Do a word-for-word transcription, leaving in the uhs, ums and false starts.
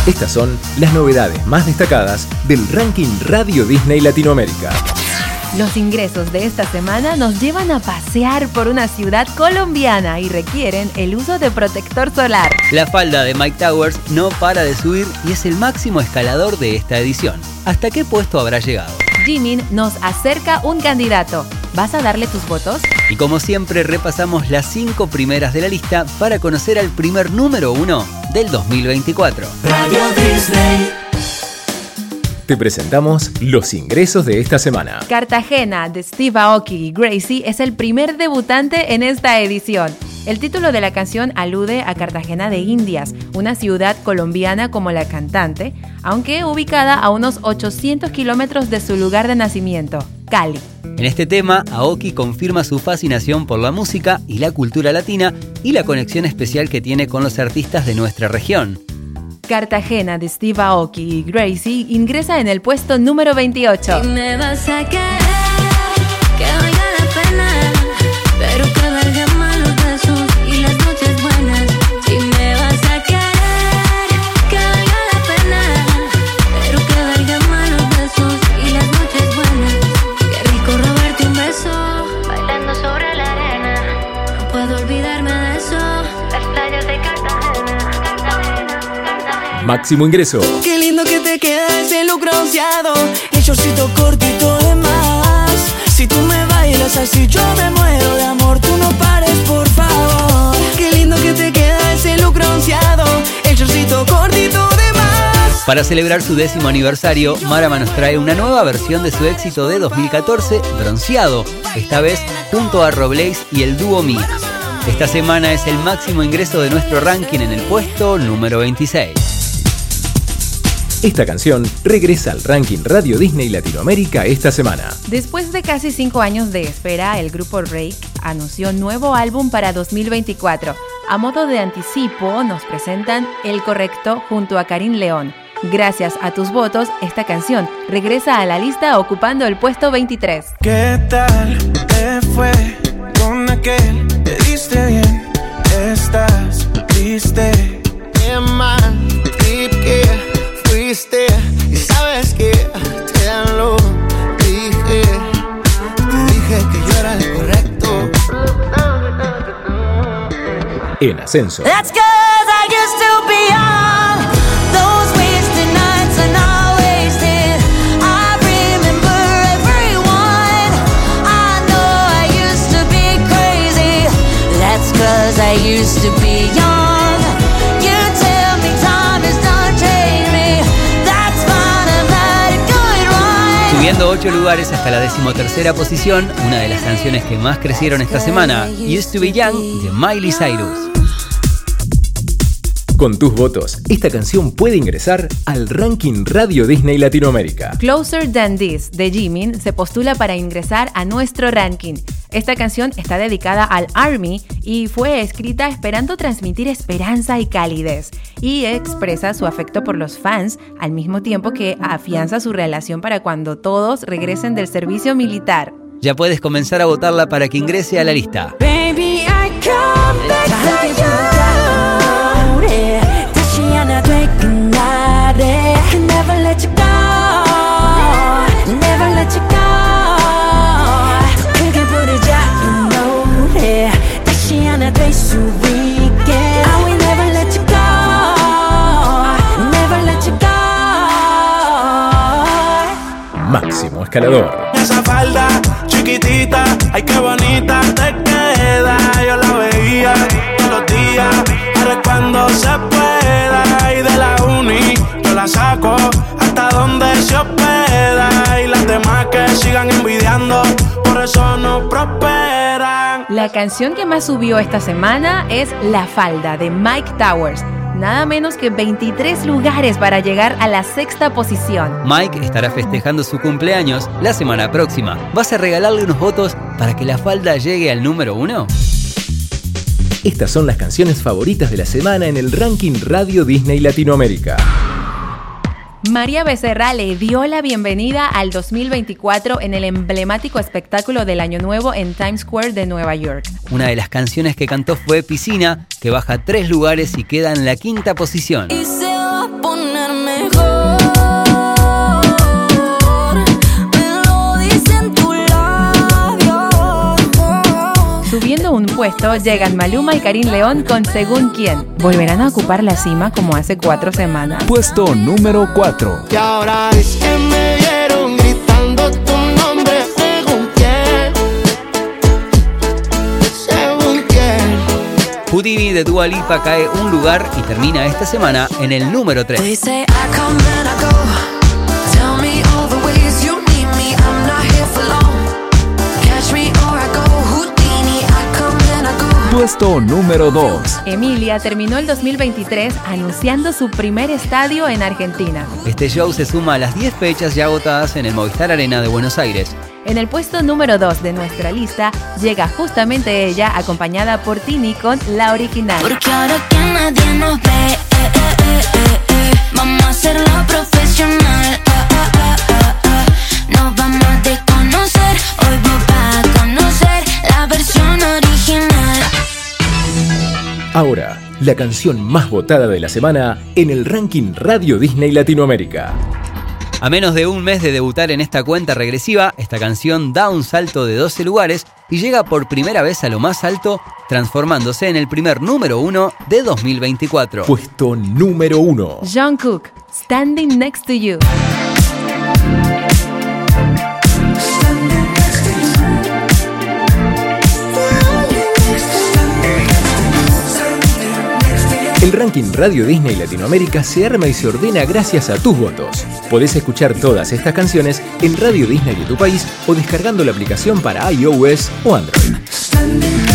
Estas son las novedades más destacadas del ranking Radio Disney Latinoamérica. Los ingresos de esta semana nos llevan a pasear por una ciudad colombiana y requieren el uso de protector solar. La falda de Mike Towers no para de subir y es el máximo escalador de esta edición. ¿Hasta qué puesto habrá llegado? Jimin nos acerca un candidato. ¿Vas a darle tus votos? Y como siempre repasamos las cinco primeras de la lista para conocer al primer número uno del dos mil veinticuatro. Radio Disney. Te presentamos los ingresos de esta semana. Cartagena, de Steve Aoki y Gracie, es el primer debutante en esta edición. El título de la canción alude a Cartagena de Indias, una ciudad colombiana como la cantante, aunque ubicada a unos ochocientos kilómetros de su lugar de nacimiento, Cali. En este tema, Aoki confirma su fascinación por la música y la cultura latina y la conexión especial que tiene con los artistas de nuestra región. Cartagena, de Steve Aoki y Gracie, ingresa en el puesto número veintiocho. Si me vas a querer, que valga la pena, pero que valga más los besos y las noches buenas. Si me vas a querer, que valga la pena, pero que valga más los besos y las noches buenas. Qué rico robarte un beso, bailando sobre la arena. No puedo olvidarme de eso, las playas de Cartagena. Máximo ingreso. Qué lindo que te queda ese look bronceado, el shortcito cortito de más. Si tú me bailas así yo me muero de amor, tú no pares por favor. Qué lindo que te queda ese look bronceado, el shortcito cortito de más. Para celebrar su décimo aniversario, Marama nos trae una nueva versión de su éxito de dos mil catorce, Bronceado, esta vez junto a Robles y el dúo Mías. Esta semana es el máximo ingreso de nuestro ranking en el puesto número veintiséis. Esta canción regresa al ranking Radio Disney Latinoamérica esta semana. Después de casi cinco años de espera, el grupo Rake anunció nuevo álbum para dos mil veinticuatro. A modo de anticipo, nos presentan El Correcto junto a Karim León. Gracias a tus votos, esta canción regresa a la lista ocupando el puesto veintitrés. ¿Qué tal te fue con aquel? ¿Te diste bien? ¿Estás triste? Qué mal trip que fuiste. Y sabes que te lo dije. Te dije que yo era el correcto. En ascenso. That's 'cause I used to be young. Those wasted nights are not wasted. I remember everyone. I know I used to be crazy. That's 'cause I used to be young. You tell me time is done, change me. That's fine, I've had a good run. Subiendo ocho lugares hasta la decimotercera posición, una de las canciones que más crecieron esta semana, Used to Be Young, de Miley Cyrus. Con tus votos, esta canción puede ingresar al ranking Radio Disney Latinoamérica. Closer Than This, de Jimin, se postula para ingresar a nuestro ranking. Esta canción está dedicada al Army y fue escrita esperando transmitir esperanza y calidez, y expresa su afecto por los fans al mismo tiempo que afianza su relación para cuando todos regresen del servicio militar. Ya puedes comenzar a votarla para que ingrese a la lista. Baby, I come back for you. 다시 하나 될 그날에 Never let you go, never let you go. 크게 부르자 이 노래 다시 하나 될 수 있게. I will never let you go, never let you go. Máximo escalador. Esa falda chiquitita, ay qué bonita te queda. Yo la veía todos los días, ahora es cuando se pueda. Y de la uni yo la saco hasta donde se hospeda. Y las demás que sigan envidiando, por eso no prosperan. La canción que más subió esta semana es La Falda, de Mike Towers. Nada menos que veintitrés lugares para llegar a la sexta posición. Mike estará festejando su cumpleaños la semana próxima. ¿Vas a regalarle unos votos para que La Falda llegue al número uno? Estas son las canciones favoritas de la semana en el ranking Radio Disney Latinoamérica. María Becerra le dio la bienvenida al dos mil veinticuatro en el emblemático espectáculo del Año Nuevo en Times Square de Nueva York. Una de las canciones que cantó fue Piscina, que baja tres lugares y queda en la quinta posición. Y se va a poner puesto llegan Maluma y Karim León con Según Quién. ¿Volverán a ocupar la cima como hace cuatro semanas? Puesto número cuatro. Y ahora es que me vieron gritando tu nombre. ¿Según quién? ¿Según quién? Houdini de Dua Lipa cae un lugar y termina esta semana en el número tres. They say I come and I go. Tell me all the ways you need me. I'm not here for long. Catch me or I go. Houdini, I come and I go. Puesto número dos. Emilia terminó el dos mil veintitrés anunciando su primer estadio en Argentina. Este show se suma a las diez fechas ya agotadas en el Movistar Arena de Buenos Aires. En el puesto número dos de nuestra lista llega justamente ella, acompañada por Tini con La Original. Porque ahora que nadie nos ve, eh, eh, eh, eh, eh, vamos a hacerlo profesional. Ah, ah, ah, ah, ah. Nos vamos a desconocer. Hoy vos vas a conocer la versión original. Ahora, la canción más votada de la semana en el ranking Radio Disney Latinoamérica. A menos de un mes de debutar en esta cuenta regresiva, esta canción da un salto de doce lugares y llega por primera vez a lo más alto, transformándose en el primer número uno de dos mil veinticuatro. Puesto número uno. Jungkook, Standing Next to You. El ranking Radio Disney Latinoamérica se arma y se ordena gracias a tus votos. Podés escuchar todas estas canciones en Radio Disney de tu país o descargando la aplicación para iOS o Android.